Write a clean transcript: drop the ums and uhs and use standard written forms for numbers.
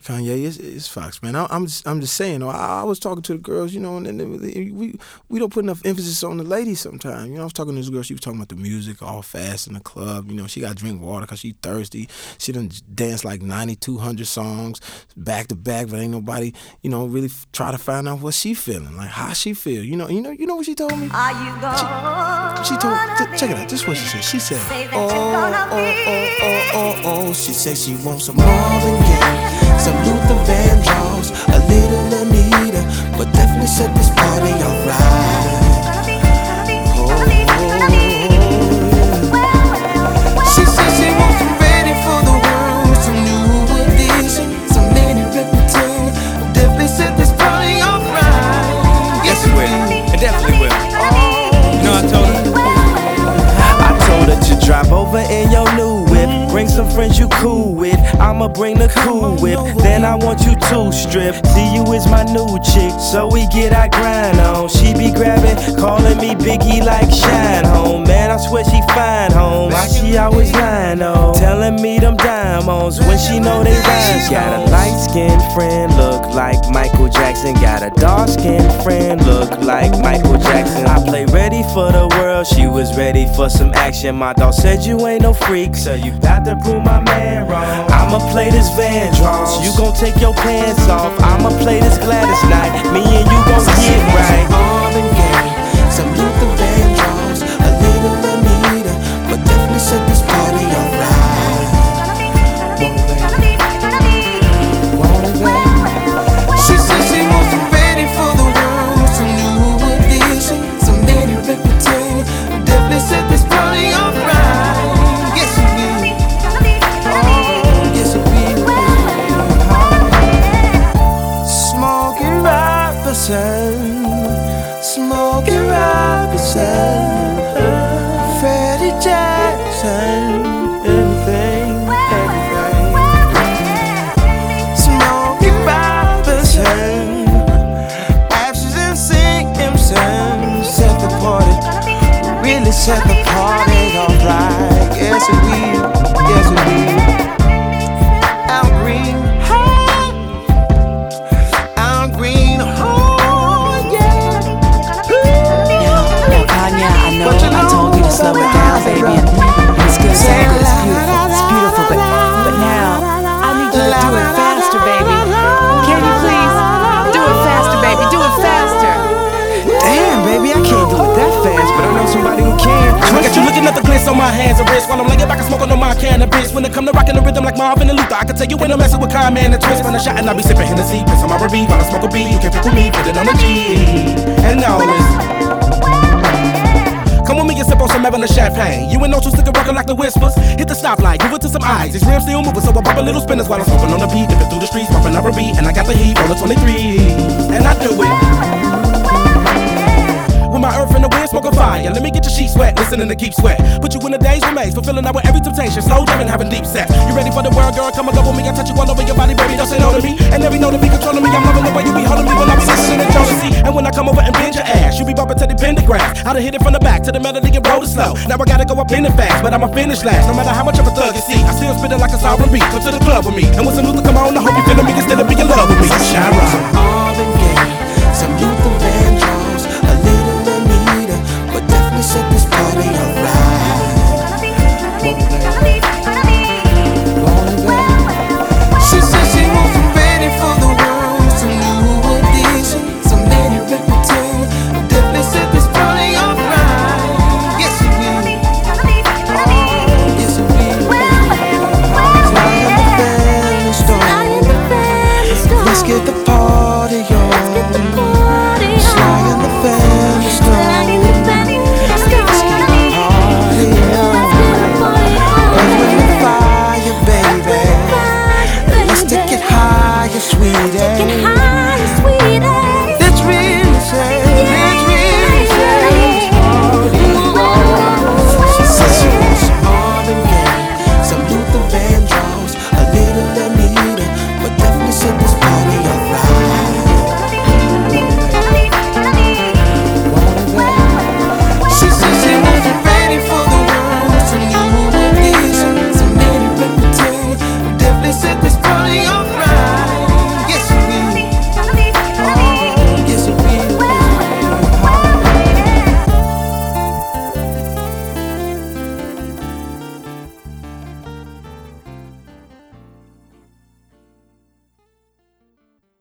Kanye, it's Fox, man. I'm just saying. I was talking to the girls, you know, and we don't put enough emphasis on the ladies sometimes. You know, I was talking to this girl. She was talking about the music, all fast in the club. You know, she got to drink water because she thirsty. She done danced like 9,200 songs back to back, but ain't nobody, you know, really try to find out what she feeling, like how she feel. You know what she told me? Are you gonna She told. Check it out. This is what she said. She said, oh. She said she wants some Marvin Gaye, some Luther Vandross, a little Anita, but definitely set this party alright. She said she wants some ready for the world, some new edition, some Lady Reptile, definitely set this party alright. Yes, it will. It definitely will. You know, I told her to drop over in your new whip. Bring some friends you cool with. I'ma bring the cool whip. Then I want you to strip. See, you is my new chick, so we get our grind on. She be grabbing, calling me Biggie like Shine Home. Man, I swear she fine home. Why she always lying on? Telling me them diamonds when she know they rhyme. Got a light-skinned friend, look like Michael Jackson. Got a dark-skinned friend, look like Michael Jackson. I play ready for the world, she was ready for some action. My dog said you ain't no freak, so you got to prove my man wrong. I'ma play this Vandross, you gon' take your pants off. I'ma play this Gladys Knight, me and you gon' get right. Marvin Gaye, some Luther Vandross, a little Anita, but definitely set this party alright. She said she wants some ready for the world, some new edition, some Lady Reptile, definitely set this party alright. Yes, it will. Oh, yes, it will. Smokey Robinson, Freddie Jackson, everything. Smokey Robinson, Ashes and Simpson, set the party, really set the party alright. Yes, it will. Yes, it will. Al Green, Al Green, oh yeah. Yo, Kanye, I know I told you to slow it down, baby, and it's good, so good, it's beautiful, but now I need you to do it faster, baby. Can you please do it faster, baby? Do it faster. Damn, baby, I can't do it that fast, but I know somebody who can. I got you looking at the glitz on my hands and wrists while I'm laying back and smoking on my cannabis. When it come to rocking the rhythm like Marvin and Luther, I can tell you when I'm messing with Kyle, man, and twist. When I shot and I be sipping Hennessy, piss on my R&B while I smoke a beat. You can pick with me, put it on the G. And all this. Come with me and sip on some Evelyn champagne. You and no two stick rockin' like the whispers. Hit the stoplight, give it to some eyes. These rims still moving, so I pop a little spinners while I'm smoking on the beat. Dipping through the streets, popping R&B, and I got the heat on the 23. And I do it. With my earth in the wind, smoking fire. Let me get your sheets wet, listening to Keep Sweat. Put you in the days remains, fulfilling out with every temptation. Slow jamming, having deep sex. You ready for the world, girl? Come and go with me. I touch you all over your body, baby. Don't say no to me. And every note to be controlling me. I'm loving the way you be holding me when I be listening to Jonesy. And when I come over and bend your ass, you be bumping to the pentagram. I done hit it from the back to the melody and roll it slow. Now I gotta go up in it fast, but I'ma finish last. No matter how much of a thug you see, I still spit it like a sovereign beat. Come to the club with me. And when some Luther come on, I hope you feeling me. You still be in love with me. Shine right. Some Marvin Gaye, some Luther Vandross, a little Anita, but definitely set this party alright. She said she wants some ready for the world, some new edition, some Lady Reptile, definitely set this party alright. Yes, it will. Oh, yes, it will. Fly in the family stone. Let's get the party on. Fly in the family stone. Let's get the party on. Earth, wind, and fire, baby. Let's take it higher, sweetie.